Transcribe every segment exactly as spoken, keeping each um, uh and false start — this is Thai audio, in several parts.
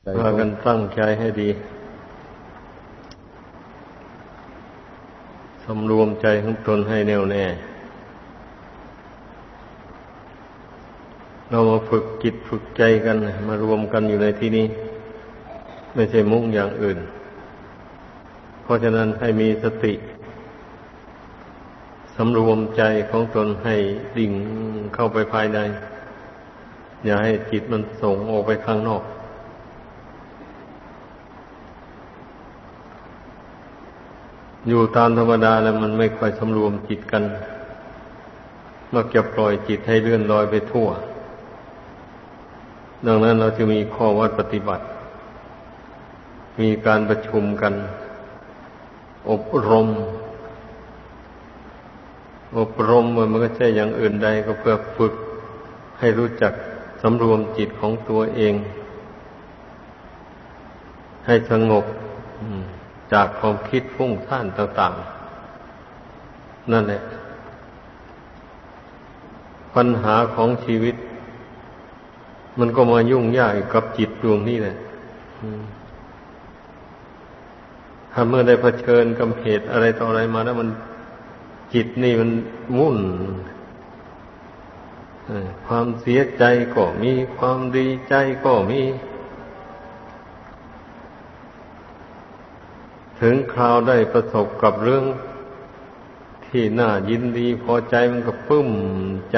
พากันตั้งใจให้ดีสำรวมใจของตนให้แน่วแน่เรามาฝึกจิตฝึกใจกันมารวมกันอยู่ในที่นี้ไม่ใช่มุ่งอย่างอื่นเพราะฉะนั้นให้มีสติสำรวมใจของตนให้ดิ่งเข้าไปภายในอย่าให้จิตมันส่งออกไปข้างนอกอยู่ตามธรรมดาแล้วมันไม่ค่อยสำรวมจิตกันมักจะปล่อยจิตให้เลื่อนลอยไปทั่วดังนั้นเราจะมีข้อวัดปฏิบัติมีการประชุมกันอบรมอบรมมันก็ใช่อย่างอื่นใดก็เพื่อฝึกให้รู้จักสำรวมจิตของตัวเองให้สงบจากความคิดฟุ้งซ่านต่างๆนั่นแหละปัญหาของชีวิตมันก็มายุ่งยากกับจิตดวงนี้แหละถ้าเมื่อได้เผชิญกับเหตุอะไรต่ออะไรมาแล้วมันจิตนี่มันวุ่นความเสียใจก็มีความดีใจก็มีถึงคราวได้ประสบกับเรื่องที่น่ายินดีพอใจมันก็ปึ้มใจ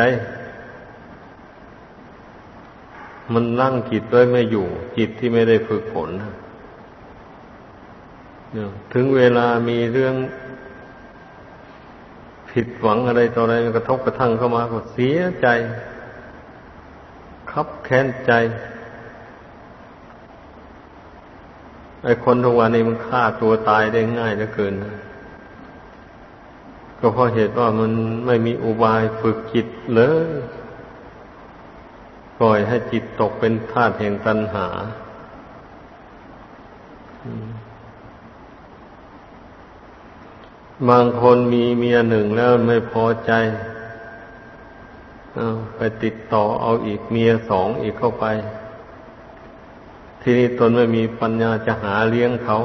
มันลั่งจิตไว้ไม่อยู่จิตที่ไม่ได้ฝึกฝนถึงเวลามีเรื่องผิดหวังอะไรต่ออะไรมันกระทบกระทั่งเข้ามาก็เสียใจคับแค้นใจไอ้คนทุกวันนี้มันฆ่าตัวตายได้ง่ายเหลือเกินนะก็เพราะเหตุว่ามันไม่มีอุบายฝึกจิตเลยปล่อยให้จิตตกเป็นทาสแห่งตัณหาบางคนมีเมียหนึ่งแล้วไม่พอใจเอาไปติดต่อเอาอีกเมียสองอีกเข้าไปทีนี้ตนไม่มีปัญญาจะหาเลี้ยงเขา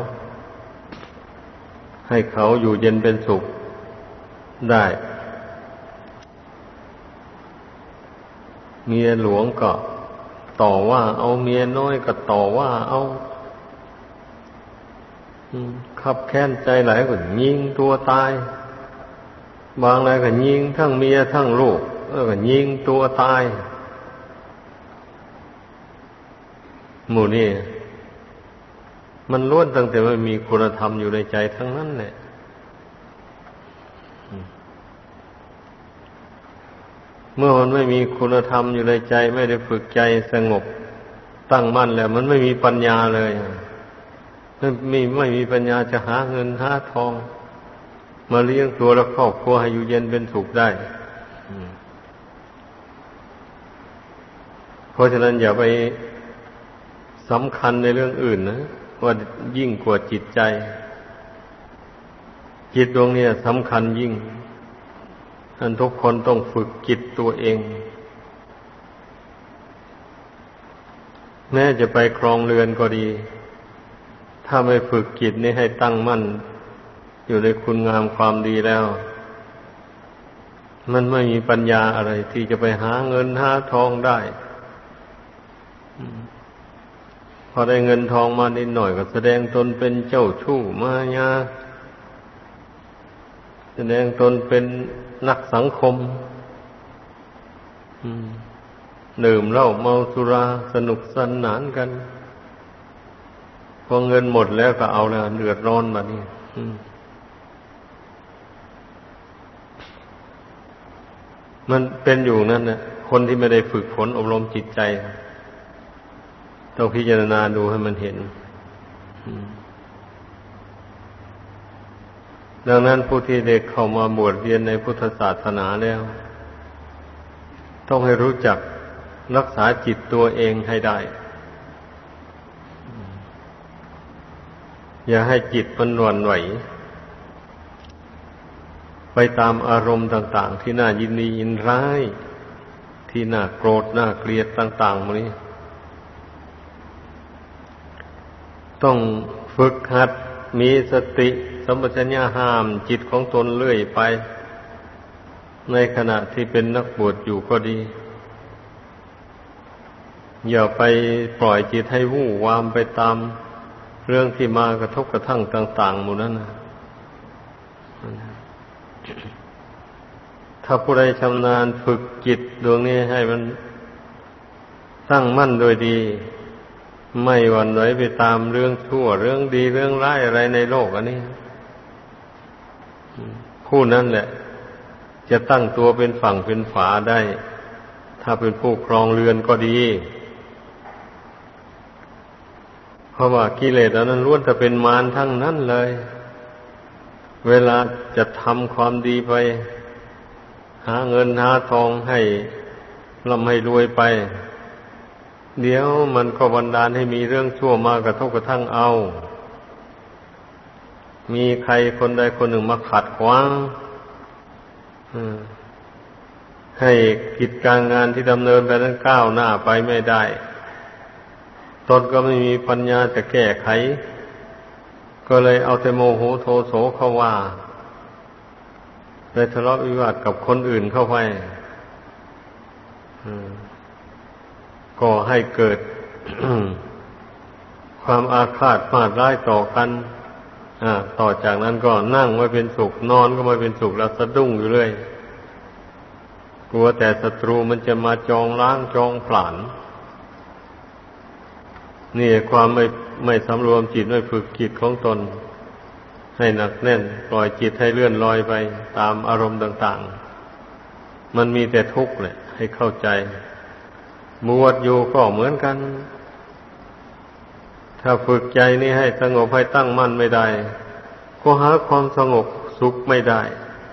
ให้เขาอยู่เย็นเป็นสุขได้เมียหลวงก็ต่อว่าเอาเมียน้อยก็ต่อว่าเอาขับแค้นใจหลายก็ยิงตัวตายบางรายก็ยิงทั้งเมียทั้งลูกเออก็ยิงตัวตายหมู่นี่มันล้วนตั้งแต่ไม่มีคุณธรรมอยู่ในใจทั้งนั้นแหละเมื่อมันไม่มีคุณธรรมอยู่ในใจไม่ได้ฝึกใจสงบตั้งมั่นแล้วมันไม่มีปัญญาเลยไม่มีไม่มีปัญญาจะหาเงินหาทองมาเลี้ยงตัวและครอบครัวให้อยู่เย็นเป็นสุขได้เพราะฉะนั้นอย่าไปสำคัญในเรื่องอื่นนะว่ายิ่งกว่าจิตใจจิตดวงนี้สำคัญยิ่งท่านทุกคนต้องฝึกจิตตัวเองแม้จะไปครองเรือนก็ดีถ้าไม่ฝึกจิตนี้ให้ตั้งมั่นอยู่ในคุณงามความดีแล้วมันไม่มีปัญญาอะไรที่จะไปหาเงินหาทองได้พอได้เงินทองมานิดหน่อยก็แสดงตนเป็นเจ้าชู้มายาแสดงตนเป็นนักสังคมดื่มเหล้าเมาสุราสนุกสนานกันพอเงินหมดแล้วก็เอาแล้วเดือดร้อนมานี่มันเป็นอยู่นั่นนะคนที่ไม่ได้ฝึกฝนอบรมจิตใจต้องพิจารณาดูให้มันเห็นดังนั้นผู้ที่เด็กเข้ามาบวชเรียนในพุทธศาสนาแล้วต้องให้รู้จักรักษาจิตตัวเองให้ได้อย่าให้จิตมันหวั่นไหวไปตามอารมณ์ต่างๆที่น่ายินดียินร้ายที่น่าโกรธน่าเกลียดต่างๆพวกนี้ต้องฝึกหัดมีสติสัมปชัญญะห้ามจิตของตนเรื่อยไปในขณะที่เป็นนักบวชอยู่ก็ดีอย่าไปปล่อยจิตให้วู่วามไปตามเรื่องที่มากระทบกระทั่งต่างๆหมู่นั้นนะถ้าผู้ใดชำนาญฝึกจิตดวงนี้ให้มันตั้งมั่นโดยดีไม่หวั่นไหวไปตามเรื่องชั่วเรื่องดีเรื่องร้ายอะไรในโลกอันนี้ผู้นั้นแหละจะตั้งตัวเป็นฝั่งเป็นฝาได้ถ้าเป็นผู้ครองเรือนก็ดีเพราะว่ากิเลสอันนั้นล้วนแต่เป็นมารทั้งนั้นเลยเวลาจะทำความดีไปหาเงินหาทองให้ร่ำให้รวยไปเดี๋ยวมันก็บันดาลให้มีเรื่องชั่วมากระทบกระทั่งเอามีใครคนใดคนหนึ่งมาขัดขวางให้กิจการงานที่ดำเนินไปนั้นก้าวหน้าไปไม่ได้ตนก็ไม่มีปัญญาจะแก้ไขก็เลยเอาแต่โมโหโทโสเข้าว่าไปทะเลาะวิวาทกับคนอื่นเข้าไปก็ให้เกิด ความอาฆาตมาดร้ายต่อกันต่อจากนั้นก็นั่งไม่เป็นสุขนอนก็ไม่เป็นสุขแล้วสะดุ้งอยู่เรื่อยกลัวแต่ศัตรูมันจะมาจองล้างจองผลาญนี่ความไม่ไม่สำรวมจิตไม่ฝึกจิตของตนให้หนักแน่นปล่อยจิตให้เลื่อนลอยไปตามอารมณ์ต่างๆมันมีแต่ทุกข์แหละให้เข้าใจบวชอยู่ก็เหมือนกันถ้าฝึกใจนี้ให้สงบให้ตั้งมั่นไม่ได้ก็หาความสงบสุขไม่ได้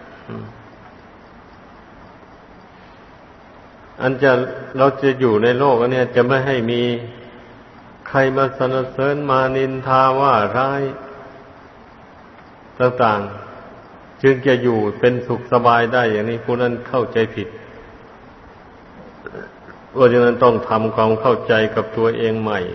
อันจะเราจะอยู่ในโลกอันนี้จะไม่ให้มีใครมาสรรเสริญมานินทาว่าร้ายต่างๆจึงจะอยู่เป็นสุขสบายได้อย่างนี้ผู้นั้นเข้าใจผิดเพราะฉะนั้นต้องทำความเข้าใจกับตัวเองใหม่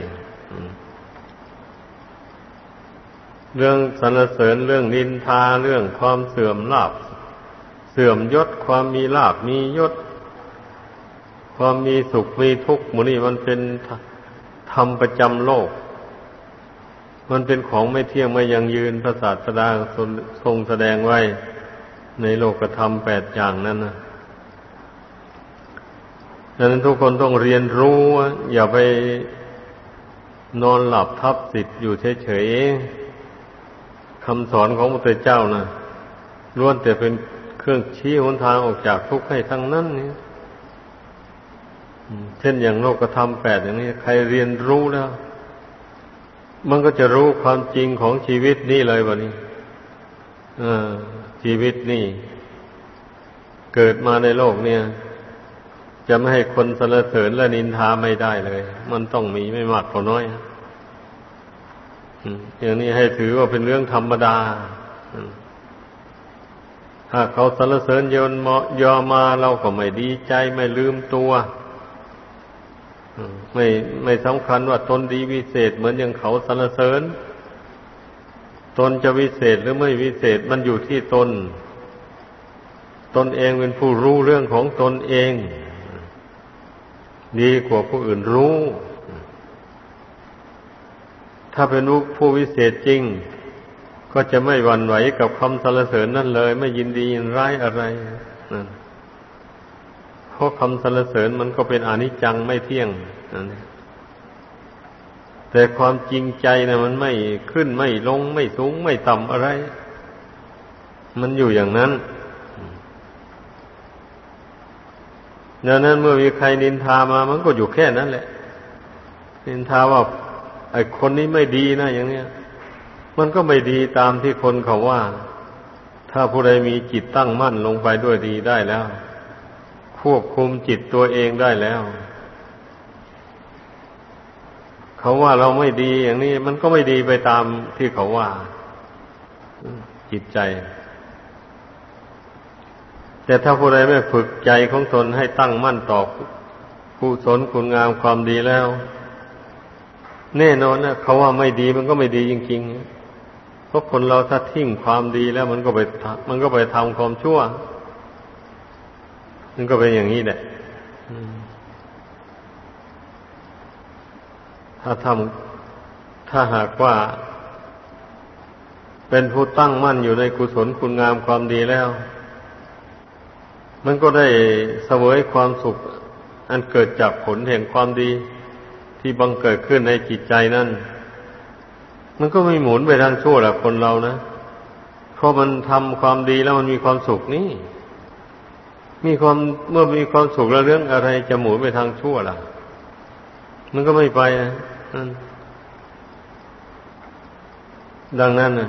เรื่องสรรเสริญเรื่องนินทาเรื่องความเสื่อมลาภเสื่อมยศความมีลาภมียศความมีสุขมีทุกข์หมู่นี้มันเป็นธรรมประจำโลกมันเป็นของไม่เที่ยงไม่ยั่งยืนพระศาสดาทรงแสดงไว้ในโลกธรรมแปดอย่างนั้นนะดังนั้นทุกคนต้องเรียนรู้อย่าไปนอนหลับทับสิทธิ์อยู่เฉยๆคำสอนของพระพุทธเจ้านะล้วนแต่เป็นเครื่องชี้หนทางออกจากทุกข์ให้ทั้งนั้นนี่เช่นอย่างโลกธรรมแปดอย่างนี้ใครเรียนรู้แล้วมันก็จะรู้ความจริงของชีวิตนี่เลยวันนี้ชีวิตนี่เกิดมาในโลกเนี่ยจะไม่ให้คนสรรเสริญและนินทาไม่ได้เลยมันต้องมีไม่มากก็น้อยอย่างนี้ให้ถือว่าเป็นเรื่องธรรมดาถ้าเขาสรรเสริญเยินยอมาเราก็ไม่ดีใจไม่ลืมตัวไม่ไม่สำคัญว่าตนดีวิเศษเหมือนอย่างเขาสรรเสริญตนจะวิเศษหรือไม่วิเศษมันอยู่ที่ตนตนเองเป็นผู้รู้เรื่องของตนเองดีกว่าผู้อื่นรู้ถ้าเป็นผู้วิเศษจริงก็จะไม่หวั่นไหวกับคำสรรเสริญนั่นเลยไม่ยินดียินร้ายอะไรนั่นเพราะคำสรรเสริญมันก็เป็นอนิจจังไม่เที่ยงนั่นแต่ความจริงใจนะมันไม่ขึ้นไม่ลงไม่สูงไม่ต่ำอะไรมันอยู่อย่างนั้นดังนั้นเมื่อมีใครนินทามามันก็อยู่แค่นั้นแหละนินทาว่าไอ้คนนี้ไม่ดีนะอย่างเนี้ยมันก็ไม่ดีตามที่คนเขาว่าถ้าผู้ใดมีจิตตั้งมั่นลงไปด้วยดีได้แล้วควบคุมจิตตัวเองได้แล้วเขาว่าเราไม่ดีอย่างนี้มันก็ไม่ดีไปตามที่เขาว่าจิตใจแต่ถ้าผู้ใดไม่ฝึกใจของตนให้ตั้งมั่นต่อกุศลคุณงามความดีแล้วแน่นอนนะเขาว่าไม่ดีมันก็ไม่ดีจริงๆเพราะคนเราถ้าทิ้งความดีแล้วมันก็ไปมันก็ไปทำความชั่วมันก็เป็นอย่างนี้แหละถ้าทำถ้าหากว่าเป็นผู้ตั้งมั่นอยู่ในกุศลคุณงามความดีแล้วมันก็ได้เสวยความสุขอันเกิดจากผลแห่งความดีที่บังเกิดขึ้นในจิตใจนั่นมันก็ไม่หมุนไปทางชั่วหรอกคนเรานะเพราะมันทำความดีแล้วมันมีความสุขนี่มีความเมื่อมีความสุขแล้วเรื่องอะไรจะหมุนไปทางชั่วล่ะมันก็ไม่ไปนะดังนั้นนะ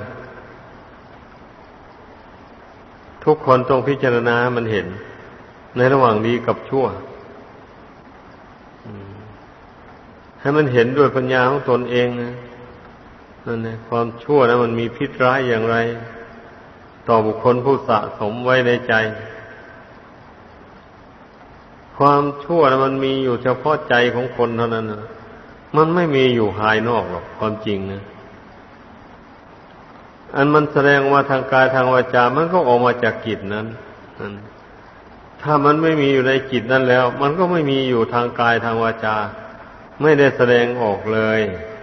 ทุกคนต้องพิจารณามันเห็นในระหว่างดีกับชั่วให้มันเห็นด้วยปัญญาของตนเองนะนั่นแหละความชั่วนะมันมีพิษร้ายอย่างไรต่อบุคคลผู้สะสมไว้ในใจความชั่วนะมันมีอยู่เฉพาะใจของคนเท่านั้นนะมันไม่มีอยู่ภายนอกหรอกความจริงนะอันมันแสดงว่าทางกายทางวาจามันก็ออกมาจากจิตนั้นถ้ามันไม่มีอยู่ในจิตนั้นแล้วมันก็ไม่มีอยู่ทางกายทางวาจาไม่ได้แสดงออกเลย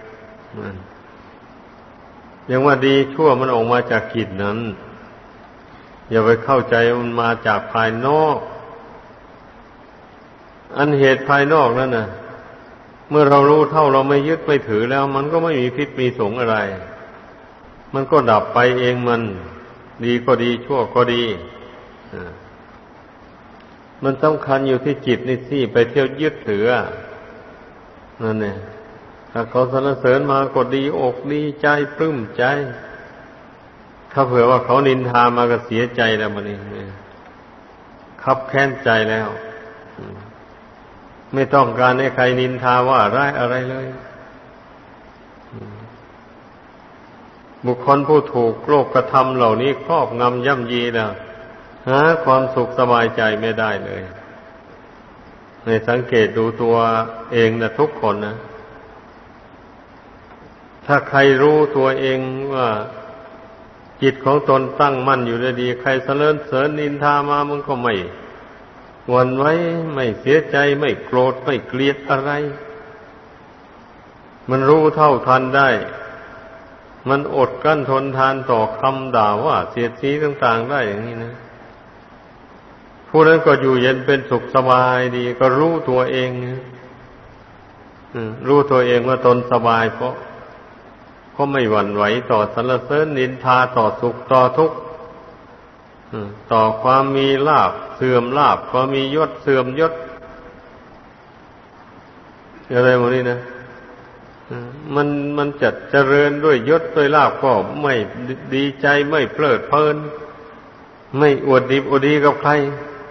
อย่างว่าดีชั่วมันออกมาจากจิตนั้นอย่าไปเข้าใจมันมาจากภายนอกอันเหตุภายนอกนั่นน่ะเมื่อเรารู้เท่าเราไม่ยึดไม่ถือแล้วมันก็ไม่มีพิษมีสงอะไรมันก็ดับไปเองมันดีก็ดีชั่วก็ดีมันสำคัญอยู่ที่จิตนี่สิไปเที่ยวยึดถือนั่นเนี่ยถ้าเขาสรรเสริญมาก็ดีอกดีใจปลื้มใจถ้าเผื่อว่าเขานินทามาก็เสียใจแล้วมันนี่คับแค้นใจแล้วไม่ต้องการให้ใครนินทาว่าร้ายอะไรเลยบุคคลผู้ถูกโลกกระทำเหล่านี้ครอบงำย่ำยีแล้วหาความสุขสบายใจไม่ได้เลยในสังเกตดูตัวเองนะทุกคนนะถ้าใครรู้ตัวเองว่าจิตของตนตั้งมั่นอยู่ได้ดีใครเสริญเสริญนินทามามันก็ไม่หวั่นไหวไม่เสียใจไม่โกรธไม่เกลียดอะไรมันรู้เท่าทันได้มันอดกั้นทนทานต่อคำด่าว่าเสียดสีต่างๆได้อย่างนี้นะผู้นั้นก็อยู่เย็นเป็นสุขสบายดีก็รู้ตัวเองรู้ตัวเองว่าตนสบายเพราะเพราะไม่หวั่นไหวต่อสรรเสริญนินทาต่อสุขต่อทุกข์ต่อความมีลาภเสื่อมลาภความมียศเสื่อมยศอะไรหมดนี่นะมันมันจัดเจริญด้วยยศด้วยลาภก็ไม่ดีใจไม่เพลิดเพลินไม่อวดดีอวดดีกับใคร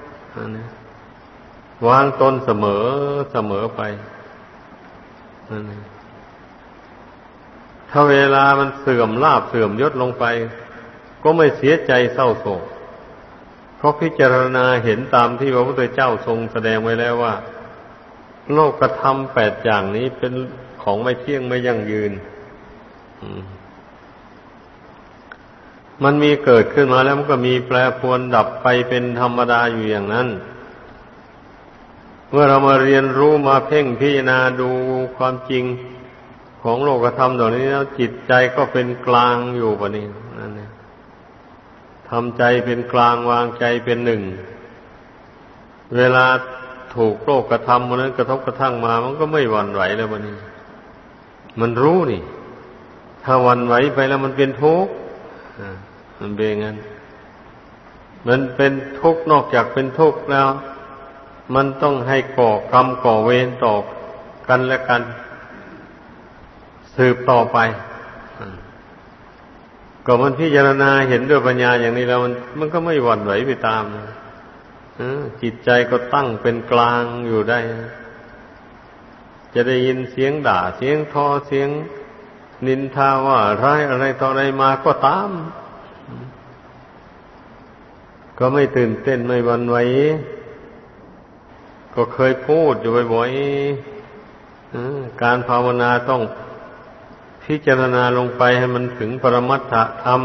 วางตนเสมอเสมอไปถ้าเวลามันเสื่อมลาภเสื่อมยศลงไปก็ไม่เสียใจเศร้าโศกเพราะพิจารณาเห็นตามที่พระพุทธเจ้าทรงแสดงไว้แล้วว่าโลกธรรมแปดอย่างนี้เป็นของไม่เที่ยงไม่ยั่งยืนมันมีเกิดขึ้นมาแล้วมันก็มีแปรปรวนดับไปเป็นธรรมดาอยู่อย่างนั้นเมื่อเรามาเรียนรู้มาเพ่งพิจารณาดูความจริงของโลกธรรมเหล่านี้แล้วจิตใจก็เป็นกลางอยู่ปะนี้นั่นเนี่ยทำใจเป็นกลางวางใจเป็นหนึ่งเวลาถูกโลกธรรมมันนั้นกระทบกระทั่งมามันก็ไม่หวั่นไหวแล้วปะนี้มันรู้นี่ถ้าหวั่นไหวไปแล้วมันเป็นทุกข์มันเป็นงั้นมันเป็นทุกข์นอกจากเป็นทุกข์แล้วมันต้องให้ก่อกรรมก่อเวรต่อกันและกันสืบต่อไปก็มันพิจารณาเห็นด้วยปัญญาอย่างนี้แล้วมันมันก็ไม่หวั่นไหวไปตามจิตใจก็ตั้งเป็นกลางอยู่ได้จะได้ยินเสียงด่าเสียงทอเสียงนินทาว่าร้ายอะไรต่ออะไรมาก็ตามก็ไม่ตื่นเต้นไม่หวั่นไหวก็เคยพูดอยู่บ่อยๆการภาวนาต้องพิจารณาลงไปให้มันถึงปรมัตถธรรม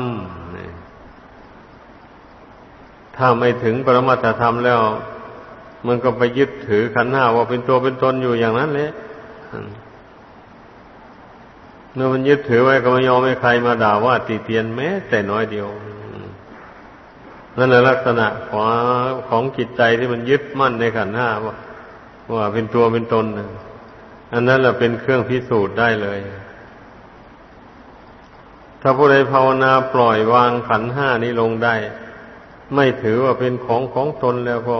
ถ้าไม่ถึงปรมัตถธรรมแล้วมันก็ไปยึดถือขันธ์ห้าว่าเป็นตัวเป็นตนอยู่อย่างนั้นแหละเมื่อมันยึดถือไว้ก็ไม่ยอมให้ใครมาด่าว่าติเตียนแม้แต่น้อยเดียวนั่นแหละลักษณะของของจิตใจที่มันยึดมั่นในขันธ์ห้าว่าว่าเป็นตัวเป็นตนอันนั้นแหละเป็นเครื่องพิสูจน์ได้เลยถ้าผู้ใดภาวนาปล่อยวางขันธ์ห้านี้ลงได้ไม่ถือว่าเป็นของของตนแล้วก็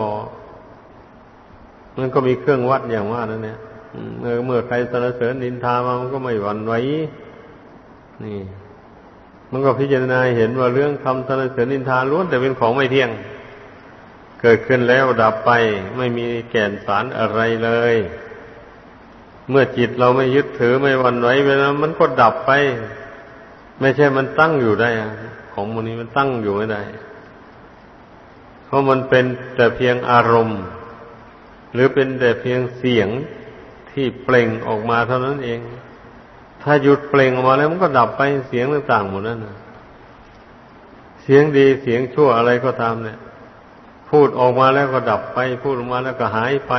มันก็มีเครื่องวัดอย่างว่านั่นเนี่ยเมื่อเมื่อใครสรรเสริญนินทามามันก็ไม่หวั่นไหวนี่มันก็พิจารณาเห็นว่าเรื่องคำสรรเสริญนินทาล้วนแต่เป็นของไม่เที่ยงเกิดขึ้นแล้วดับไปไม่มีแก่นสารอะไรเลยเมื่อจิตเราไม่ยึดถือไม่หวั่นไหวไปแล้วมันก็ดับไปไม่ใช่มันตั้งอยู่ได้ของมันนี้มันตั้งอยู่ไม่ได้เพราะมันเป็นแต่เพียงอารมณ์หรือเป็นแต่เพียงเสียงที่เปล่งออกมาเท่านั้นเองถ้าหยุดเปล่งออกมาแล้วมันก็ดับไปเสียงต่างๆหมดนั่นนะเสียงดีเสียงชั่วอะไรก็ตามเนี่ยพูดออกมาแล้วก็ดับไปพูดออกมาแล้วก็หายไป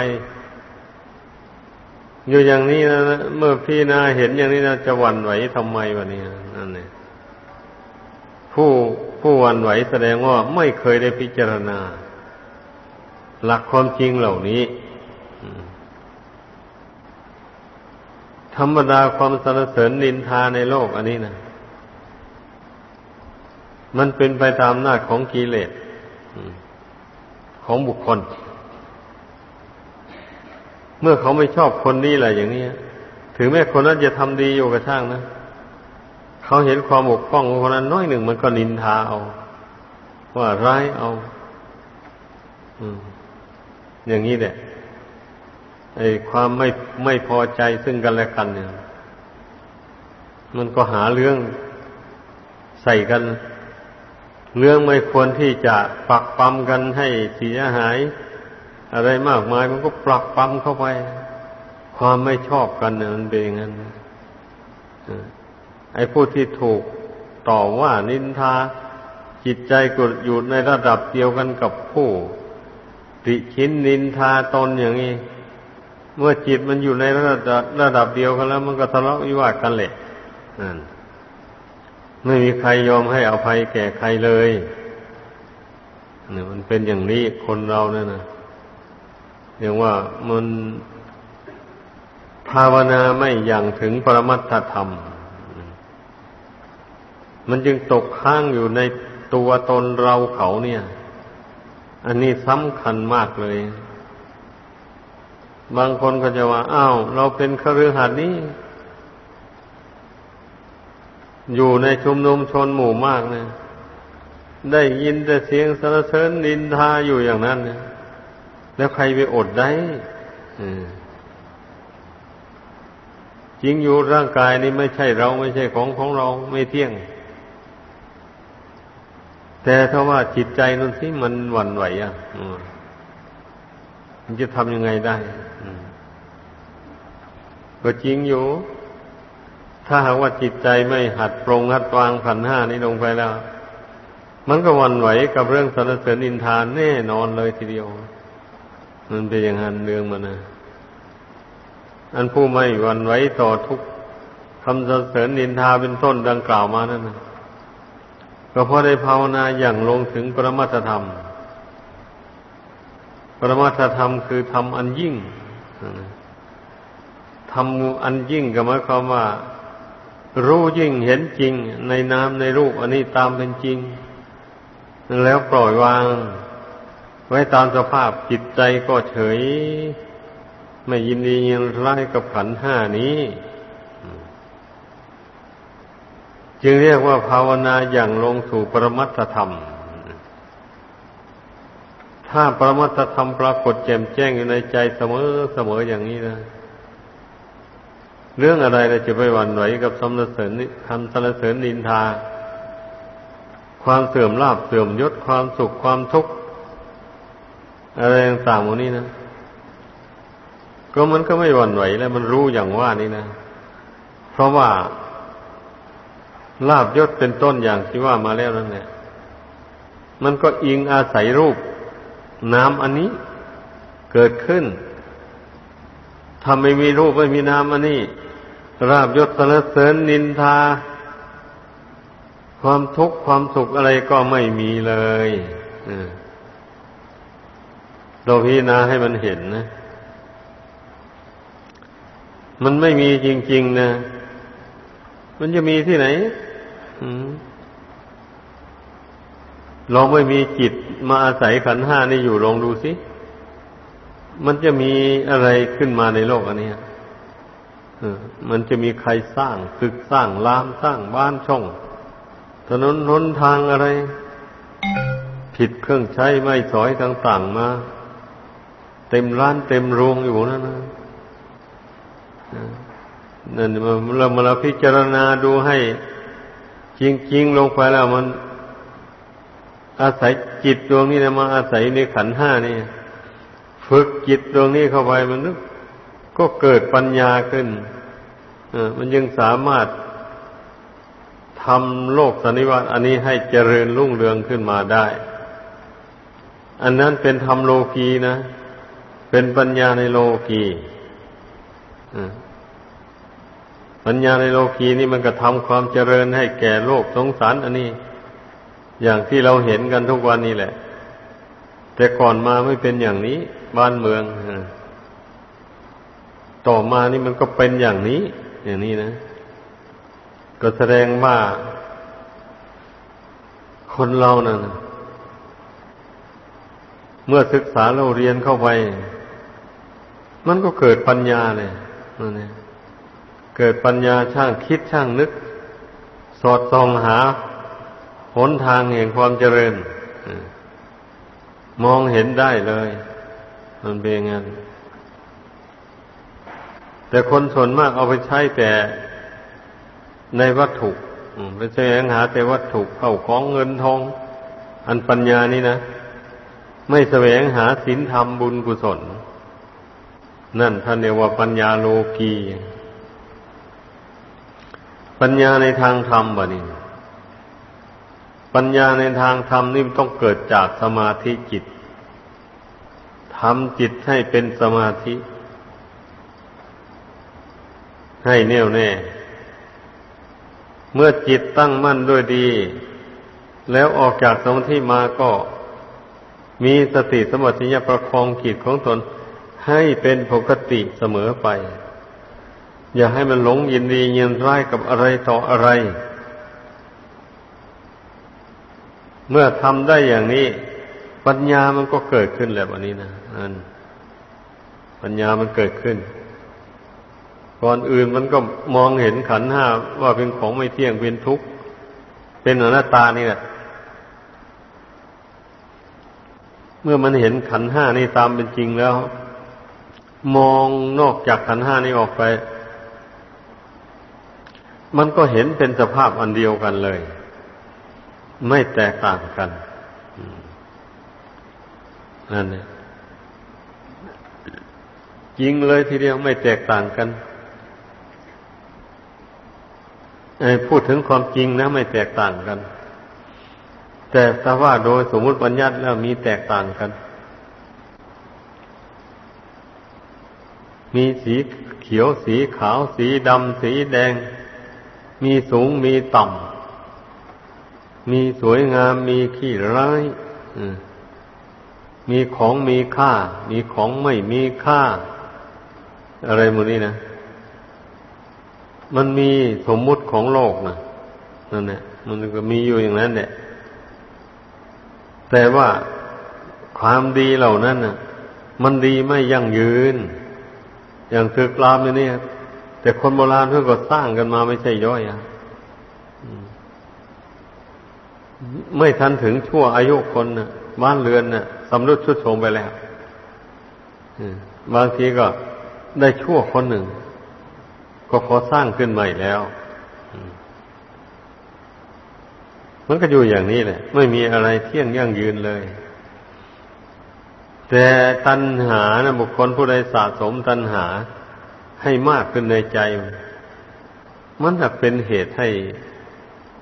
อยู่อย่างนี้นะเมื่อพี่นาเห็นอย่างนี้นะจะหวั่นไหวทำไมวะเนี่ยนั่นเนี่ยผู้ผู้หวั่นไหวแสดงว่าไม่เคยได้พิจารณาหลักความจริงเหล่านี้ธรรมดาความสรรเสริญนินทาในโลกอันนี้นะมันเป็นไปตามอำนาจของกิเลสของบุคคลเมื่อเขาไม่ชอบคนนี้แหละอย่างนี้ถึงแม้คนนั้นจะทำดีอยู่กับช่างนะเขาเห็นความบกพร่องของคนนั้นน้อยหนึ่งมันก็นินทาเอาว่าร้ายเอาอย่างนี้แหละไอ้ความไม่ไม่พอใจซึ่งกันและกันเนี่ยมันก็หาเรื่องใส่กันเรื่องไม่ควรที่จะปักปั๊มกันให้เสียหายอะไรมากมายมันก็ปลักปั๊มเข้าไปความไม่ชอบกันเนี่ยมันเป็นอย่างนั้นไอ้ผู้ที่ถูกต่อว่านินทาจิตใจก็อยู่ในระดับเดียวกันกับผู้ติฉินนินทาตนอย่างนี้เมื่อจิตมันอยู่ในระดับระดับเดียวกันแล้วมันก็ทะเลาะวิวาทกันแหละนั่นไม่มีใครยอมให้อภัยแก่ใครเลยเนี่ยมันเป็นอย่างนี้คนเราเนี่ยนะอย่างว่ามันภาวนาไม่อย่างถึงปรมัตถธรรมมันจึงตกค้างอยู่ในตัวตนเราเขาเนี่ยอันนี้สำคัญมากเลยบางคนก็จะว่าอ้าวเราเป็นคฤหัสถ์นี่อยู่ในชุมนุมชนหมู่มากเนี่ยได้ยินแต่เสียงสรรเสริญนินทาอยู่อย่างนั้นเนี่ยแล้วใครไปอดได้จริงอยู่ร่างกายนี้ไม่ใช่เราไม่ใช่ของของเราไม่เที่ยงแต่ถ้าว่าจิตใจนั่นสิมันหวั่นไหวอ่ะมันจะทำยังไงได้ก็จริงอยู่ถ้าหากว่าจิตใจไม่หัดปรงหัดวางขันธ์ห้านี้ลงไปแล้วมันก็หวั่นไหวกับเรื่องสรรเสริญนินทาแน่นอนเลยทีเดียวมันเป็นอย่างนั้นเรื่องมันนะอันผู้ไม่หวั่นไหวต่อทุกคำสรรเสริญนินทาเป็นต้นดังกล่าวมานั่นนะก็เพราะได้ภาวนาอย่างลงถึงปรมัตถธรรมปรมัตถธรรมคือธรรมอันยิ่งธรรมอันยิ่งก็หมายความว่ารู้ยิ่งเห็นจริงในนามในรูปอันนี้ตามเป็นจริงแล้วปล่อยวางไว้ตามสภาพจิตใจก็เฉยไม่ยินดียินร้ายกับขันธ์ห้านี้จึงเรียกว่าภาวนาอย่างลงสู่ปรมัตถธรรมถ้าปรมัตถธรรมปรากฏแจ่มแจ้งอยู่ในใจเสมอเสมออย่างนี้นะเรื่องอะไรเราจะไปหวั่นไหวกับสรรเสริญคำสรรเสริญนินทาความเสื่อมลาภเสื่อมยศความสุขความทุกข์อะไรต่างๆหมดนี้นะก็มันก็ไม่หวั่นไหวแล้วมันรู้อย่างว่านี่นะเพราะว่าลาภยศเป็นต้นอย่างที่ว่ามาแล้วนั่นแหละมันก็อิงอาศัยรูปนามอันนี้เกิดขึ้นถ้าไม่มีรูปไม่มีนามอันนี้ลาภยศสรรเสริญนินทาความทุกข์ความสุขอะไรก็ไม่มีเลยเราพิจารณาให้มันเห็นนะมันไม่มีจริงๆนะมันจะมีที่ไหนลองไม่มีจิตมาอาศัยขันธ์ห้านี่อยู่ลองดูสิมันจะมีอะไรขึ้นมาในโลกอันนี้มันจะมีใครสร้างตึกสร้างรามสร้างบ้านช่องถนนหนทางอะไรผิดเครื่องใช้ไม้สอยต่างๆมาเต็มร้านเต็มโรงอยู่นั่นนะนั่นเรามาเราพิจารณาดูให้จริงๆลงไปแล้วมันอาศัยจิตดวงนี้นะมาอาศัยในขันธ์ห้านี่ฝึกจิตดวงนี้เข้าไปมันก็เกิดปัญญาขึ้นมันยังสามารถทำโลกสันนิวาตอันนี้ให้เจริญรุ่งเรืองขึ้นมาได้อันนั้นเป็นธรรมโลกีนะเป็นปัญญาในโลกีปัญญาในโลกีนี่มันก็ทำความเจริญให้แก่โลกสงสารอันนี้อย่างที่เราเห็นกันทุกวันนี้แหละแต่ก่อนมาไม่เป็นอย่างนี้บ้านเมืองต่อมานี่มันก็เป็นอย่างนี้อย่างนี้นะก็แสดงว่าคนเรานั่นเมื่อศึกษาเราเรียนเข้าไปมันก็เกิดปัญญาเลยนั่นเองเกิดปัญญาช่างคิดช่างนึกสอดส่องหาหนทางแห่งความเจริญมองเห็นได้เลยมันเป็นอย่างนั้นแต่คนส่วนมากเอาไปใช้แต่ในวัตถุไปแสวงหาแต่วัตถุเข้าของเงินทองอันปัญญานี่นะไม่แสวงหาศีลธรรมบุญกุศลนั่นท่านเรียกว่าปัญญาโลกีปัญญาในทางธรรมบ่นี่ปัญญาในทางธรรมนี่ต้องเกิดจากสมาธิจิตทำจิตให้เป็นสมาธิให้แน่วแน่เมื่อจิตตั้งมั่นด้วยดีแล้วออกจากสมาธิมาก็มีสติสัมปชัญญะประคองจิตของตนให้เป็นปกติเสมอไปอย่าให้มันหลงยินดียินร้ายกับอะไรต่ออะไรเมื่อทำได้อย่างนี้ปัญญามันก็เกิดขึ้นแล้ววันนี้นะนั่นปัญญามันเกิดขึ้นก่อนอื่นมันก็มองเห็นขันธ์ห้าว่าเป็นของไม่เที่ยงเป็นทุกข์เป็นอนัตตานี่แหละเมื่อมันเห็นขันธ์ห้านี่ตามเป็นจริงแล้วมองนอกจากขันธ์ห้านี้ออกไปมันก็เห็นเป็นสภาพอันเดียวกันเลยไม่แตกต่างกันนั่นเนี่ยจริงเลยทีเดียวไม่แตกต่างกันพูดถึงความจริงนะไม่แตกต่างกันแต่ถ้าว่าโดยสมมุติบัญญัติแล้วมีแตกต่างกันมีสีเขียวสีขาวสีดำสีแดงมีสูงมีต่ำมีสวยงามมีขี้ร้ายมีของมีค่ามีของไม่มีค่าอะไรหมดนี้นะมันมีสมมุติของโลกนะนั่นแหละมันก็มีอยู่อย่างนั้นแหละแต่ว่าความดีเหล่านั้นน่ะมันดีไม่ยั่งยืนอย่างตึกรามอย่างนี้แต่คนโบราณเพิ่งก็สร้างกันมาไม่ใช่ย่อยอ่ะไม่ทันถึงชั่วอายุคนน่ะบ้านเรือนน่ะสำรุดทรุดโทรมไปแล้วบางทีก็ได้ชั่วคนหนึ่งก็ขอสร้างขึ้นใหม่แล้วมันก็อยู่อย่างนี้แหละไม่มีอะไรเที่ยงยั่งยืนเลยแต่ตัณหานะบุคคลผู้ใดสะสมตัณหาให้มากขึ้นในใจมันจะเป็นเหตุให้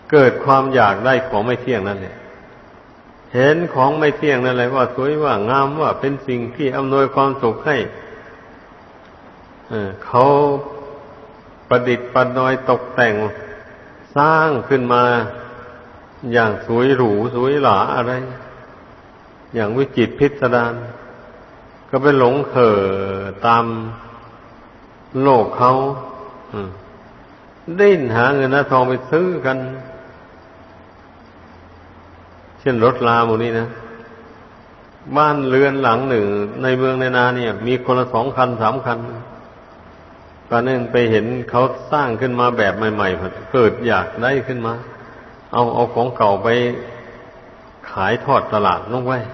เกิดความอยากได้ของไม่เที่ยงนั่นแหละเห็นของไม่เที่ยงนั่นแหละว่าสวยว่างามว่าเป็นสิ่งที่อำนวยความสุขให้เขาประดิษฐ์ประดอยตกแต่งสร้างขึ้นมาอย่างสวยหรูสวยหราอะไรอย่างวิจิตรพิสดารก็ไปหลงเห่อตามโลกเขาดิ้นหาเงินหาทองไปซื้อกันเช่นรถลาหมู่นี้นะบ้านเรือนหลังหนึ่งในเมืองในนาเนี่ยมีคนละสองคันสามคันตอนนึงไปเห็นเขาสร้างขึ้นมาแบบใหม่ๆเกิดอยากได้ขึ้นมาเอาเอาของเก่าไปขายทอดตลาดลงไว้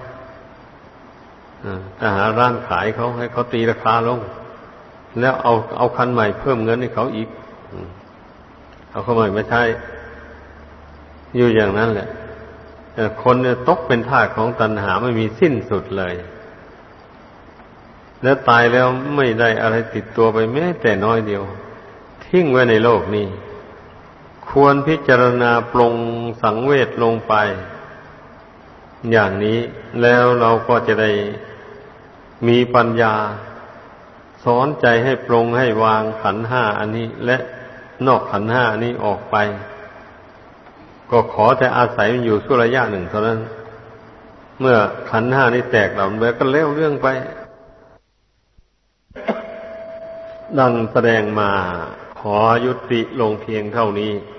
ถ้าหาร้านขายเขาให้เขาตีราคาลงแล้วเอาเอาคันใหม่เพิ่มเงินให้เขาอีกเอาคันใหม่ไม่ใช่อยู่อย่างนั้นแหละคนเนี่ยตกเป็นทาสของตัณหาไม่มีสิ้นสุดเลยแล้วตายแล้วไม่ได้อะไรติดตัวไปแม้แต่น้อยเดียวทิ้งไว้ในโลกนี้ควรพิจารณาปรงสังเวชลงไปอย่างนี้แล้วเราก็จะได้มีปัญญาสอนใจให้ปรงให้วางขันธ์ห้าอันนี้และนอกขันธ์ห้านี้ออกไปก็ขอแต่อาศัยมันอยู่ชั่วระยะหนึ่งเท่านั้นเมื่อขันธ์ห้านี้แตกดับไปก็เล่าเรื่องไปดังแสดงมาขอยุติลงเพียงเท่านี้